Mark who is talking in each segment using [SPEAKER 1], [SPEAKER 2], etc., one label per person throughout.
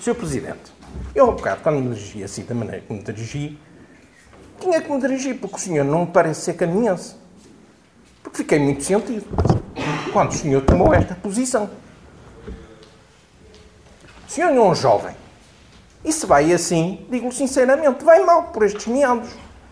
[SPEAKER 1] Sr. Presidente, eu há bocado, quando me dirigi assim, da maneira que me dirigi, tinha que me dirigir, porque o senhor não me parece ser caminhense. Porque fiquei muito sentido quando o senhor tomou esta posição. O senhor não é um jovem. E se vai assim, digo-lhe sinceramente, vai mal por estes meandros.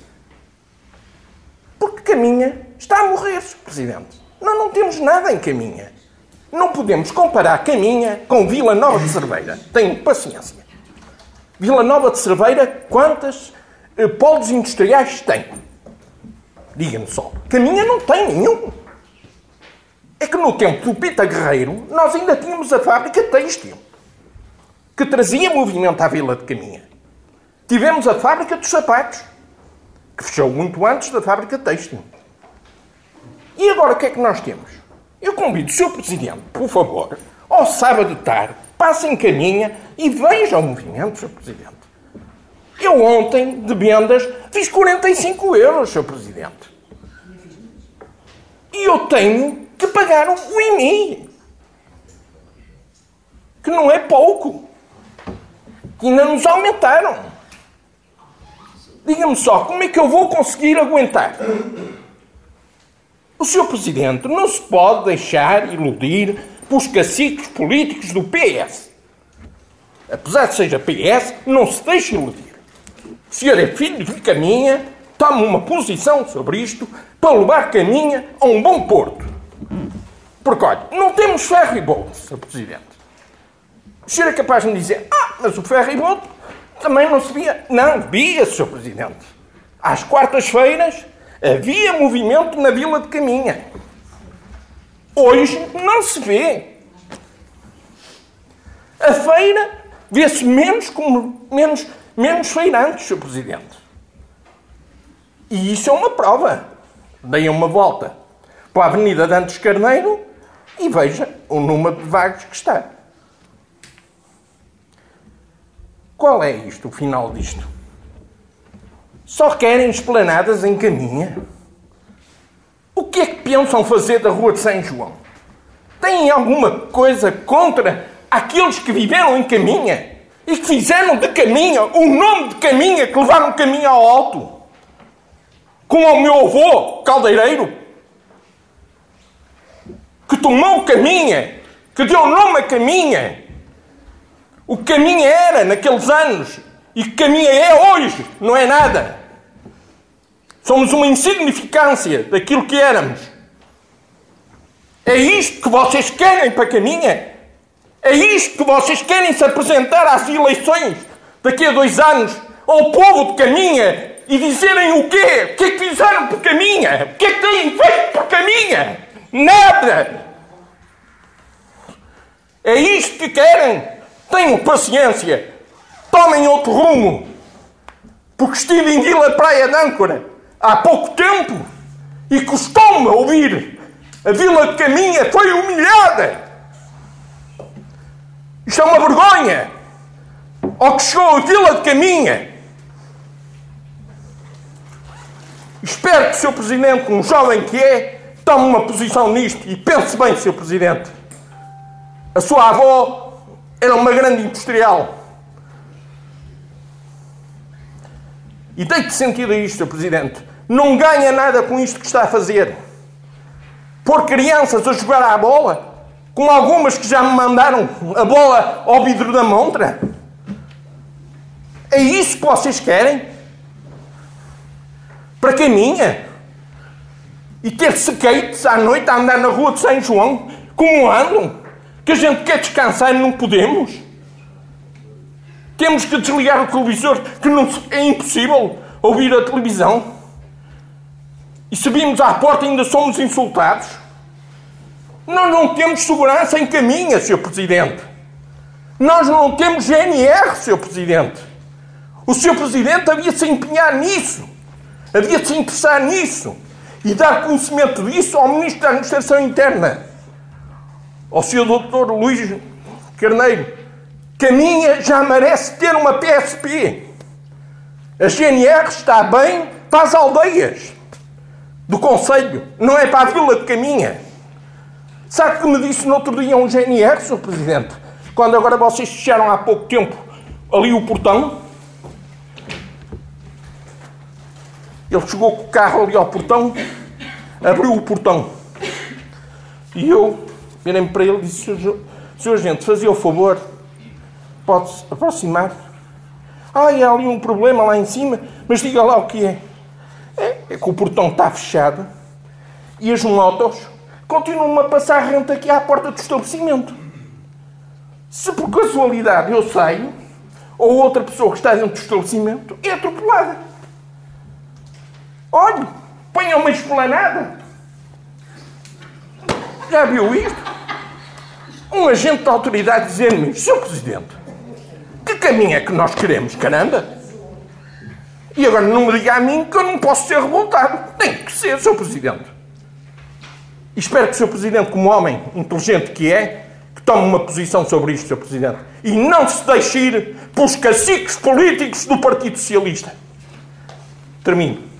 [SPEAKER 1] Porque Caminha está a morrer, Sr. Presidente. Nós não temos nada em Caminha. Não podemos comparar Caminha com Vila Nova de Cerveira. Tenham paciência. Vila Nova de Cerveira, quantos polos industriais tem? Diga-me só. Caminha não tem nenhum. É que no tempo do Pita Guerreiro, nós ainda tínhamos a fábrica têxtil, que trazia movimento à Vila de Caminha. Tivemos a fábrica dos sapatos, que fechou muito antes da fábrica têxtil. E agora o que é que nós temos? Eu convido o Sr. Presidente, por favor, ao sábado de tarde, passe em Caminha e veja o movimento, Sr. Presidente. Eu ontem, de vendas, fiz 45 euros, Sr. Presidente. E eu tenho que pagar o IMI, que não é pouco. Que ainda nos aumentaram. Diga-me só, como é que eu vou conseguir aguentar? O Sr. Presidente não se pode deixar iludir pelos caciques políticos do PS. Apesar de seja PS, não se deixe iludir. O senhor é filho de Caminha, toma uma posição sobre isto para levar Caminha a um bom porto. Porque, olha, não temos ferro e boat, Sr. Presidente. O senhor é capaz de me dizer, mas o ferro e boat também não se via. Não, via, Sr. Presidente. Às quartas-feiras havia movimento na Vila de Caminha. Hoje não se vê. A feira vê-se menos feirantes, Sr. Presidente. E isso é uma prova. Deem uma volta para a Avenida Dantes Carneiro e veja o número de vagos que está. Qual é isto, o final disto? Só querem esplanadas em Caminha? O que é que pensam fazer da Rua de São João? Têm alguma coisa contra aqueles que viveram em Caminha e que fizeram de Caminha o nome de Caminha, que levaram Caminha ao alto? Como o meu avô, Caldeireiro, que tomou Caminha, que deu nome a Caminha. O que Caminha era naqueles anos e que Caminha é hoje não é nada. Somos uma insignificância daquilo que éramos. É isto que vocês querem para Caminha? É isto que vocês querem se apresentar às eleições daqui a 2 anos ao povo de Caminha e dizerem o quê? O que é que fizeram por Caminha? O que é que têm feito por Caminha? Nada! É isto que querem? Tenham paciência. Tomem outro rumo. Porque estive em Vila Praia de Âncora há pouco tempo e custou-me ouvir. A Vila de Caminha foi humilhada. Isto é uma vergonha. Ao que chegou a Vila de Caminha. Espero que o Sr. Presidente, um jovem que é, tome uma posição nisto e pense bem, Sr. Presidente. A sua avó era uma grande industrial. E deite sentido a isto, Sr. Presidente. Não ganha nada com isto que está a fazer. Pôr crianças a jogar à bola, como algumas que já me mandaram a bola ao vidro da montra. É isso que vocês querem? Para Caminha? E ter skates à noite a andar na Rua de São João, como andam? Que a gente quer descansar e não podemos? Temos que desligar o televisor, que não é impossível ouvir a televisão. E se vimos à porta ainda somos insultados. Nós não temos segurança em Caminha, Sr. Presidente. Nós não temos GNR, Sr. Presidente. O Sr. Presidente havia de se empenhar nisso. Havia de se interessar nisso. E dar conhecimento disso ao Ministro da Administração Interna. Ao Sr. Dr. Luís Carneiro. Caminha já merece ter uma PSP. A GNR está bem para as aldeias do concelho, não é para a Vila de Caminha. Sabe o que me disse no outro dia um GNR, Sr. Presidente? Quando agora vocês fecharam há pouco tempo ali o portão, ele chegou com o carro ali ao portão, abriu o portão. E eu virei-me para ele e disse: Senhor Agente, fazia o favor, pode-se aproximar? Há ali um problema lá em cima, mas diga lá o que é. É que o portão está fechado e as motos continuam a passar rente aqui à porta do estabelecimento. Se por casualidade eu saio, ou outra pessoa que está dentro do estabelecimento é atropelada. Olhe, ponha uma esplanada. Já viu isto? Um agente da autoridade dizendo-me: Sr. Presidente, que caminho é que nós queremos, caramba? E agora não me diga a mim que eu não posso ser revoltado. Tem que ser, Sr. Presidente. E espero que o Sr. Presidente, como homem inteligente que é, que tome uma posição sobre isto, Sr. Presidente. E não se deixe ir pelos caciques políticos do Partido Socialista. Termino.